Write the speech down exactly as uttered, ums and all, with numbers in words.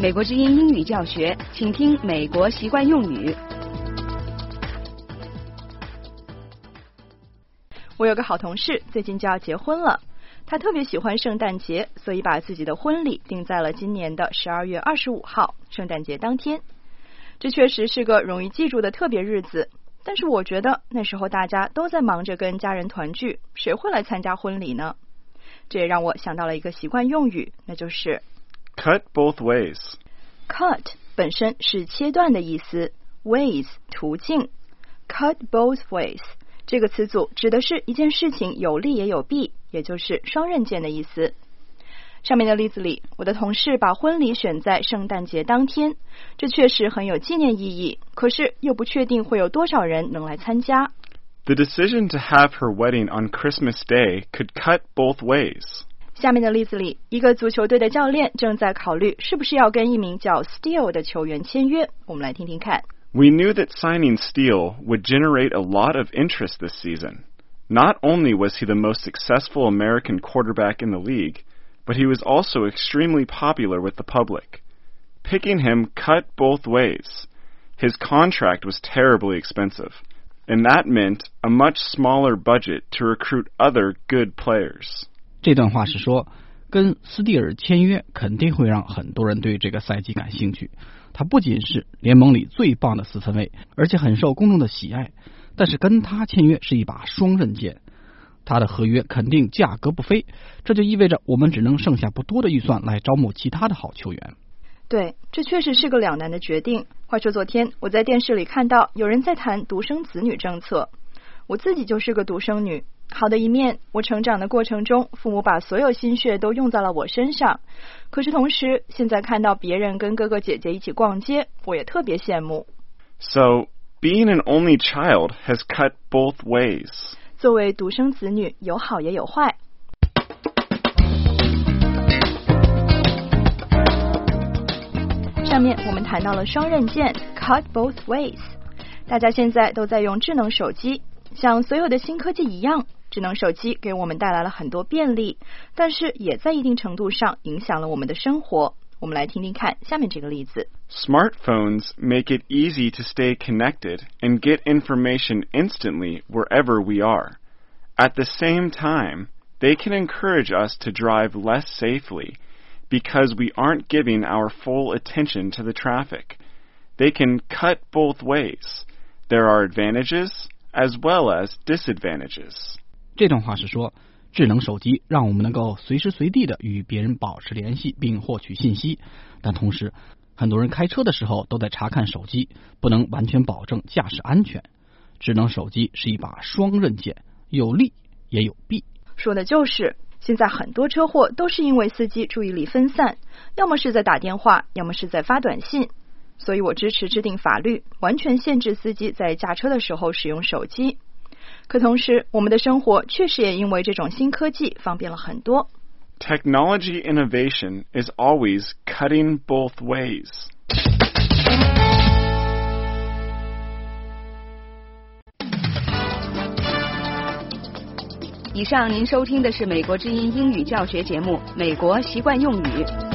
美国之音英语教学，请听美国习惯用语。我有个好同事，最近就要结婚了。他特别喜欢圣诞节，所以把自己的婚礼定在了今年的十二月二十五号，圣诞节当天。这确实是个容易记住的特别日子，但是我觉得那时候大家都在忙着跟家人团聚，谁会来参加婚礼呢？这也让我想到了一个习惯用语，那就是 cut both ways。 Cut 本身是切断的意思， ways 途径， cut both ways 这个词组指的是一件事情有利也有弊，也就是双刃剑的意思。上面的例子里，我的同事把婚礼选在圣诞节当天，这确实很有纪念意义，可是又不确定会有多少人能来参加。 The decision to have her wedding on Christmas Day could cut both ways. 下面的例子里，一个足球队的教练正在考虑是不是要跟一名叫 Steele 的球员签约，我们来听听看。 We knew that signing Steele would generate a lot of interest this season. Not only was he the most successful American quarterback in the league, but he was also extremely popular with the public. Picking him cut both ways. His contract was terribly expensive, and that meant a much smaller budget to recruit other good players. 这段话是说，跟斯蒂尔签约肯定会让很多人对这个赛季感兴趣。他不仅是联盟里最棒的四分卫，而且很受公众的喜爱。但是跟他签约是一把双刃剑，他的合约肯定价格不菲，这就意味着我们只能剩下不多的预算来招募其他的好球员。 对，这确实是个两难的决定。话说昨天我在电视里看到有人在谈独生子女政策，我自己就是个独生女。好的一面，我成长的过程中，父母把所有心血都用在了我身上。可是同时，现在看到别人跟哥哥姐姐一起逛街，我也特别羡慕。 So, being an only child has cut both ways. 作为独生子女，有好也有坏。上面我们谈到了双刃剑 cut both ways。大家现在都在用智能手机，像所有的新科技一样，智能手机给我们带来了很多便利，但是也在一定程度上影响了我们的生活。我们来听听看下面这个例子。 Smartphones make it easy to stay connected and get information instantly wherever we are. At the same time, they can encourage us to drive less safely because we aren't giving our full attention to the traffic. They can cut both ways. There are advantages as well as disadvantages. 这段话是说，智能手机让我们能够随时随地的与别人保持联系并获取信息，但同时很多人开车的时候都在查看手机，不能完全保证驾驶安全。智能手机是一把双刃剑，有利也有弊。 说的就是现在很多车祸都是因为司机注意力分散，要么是在打电话，要么是在发短信。所以我支持制定法律，完全限制司机在驾车的时候使用手机。可同时，我们的生活确实也因为这种新科技方便了很多。 Technology innovation is always cutting both ways. 以上您收听的是美国之音英语教学节目《美国习惯用语》。